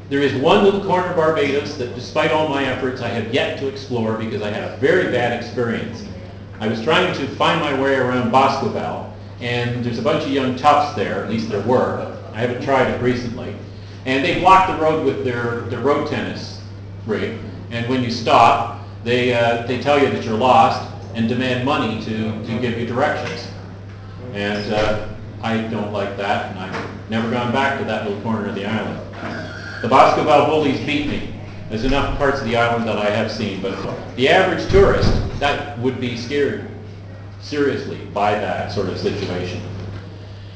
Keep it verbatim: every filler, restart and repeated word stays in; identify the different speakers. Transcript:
Speaker 1: There is one little corner of Barbados that, despite all my efforts, I have yet to explore because I had a very bad experience. I was trying to find my way around Boscobel, and there's a bunch of young toughs there, at least there were. I haven't tried it recently. And they block the road with their, their road tennis rig, and when you stop, they, uh, they tell you that you're lost and demand money to, to give you directions. And uh, I don't like that, and I've never gone back to that little corner of the island. The Boscobel bullies beat me. There's enough parts of the island that I have seen, but the average tourist, that would be scared seriously by that sort of situation.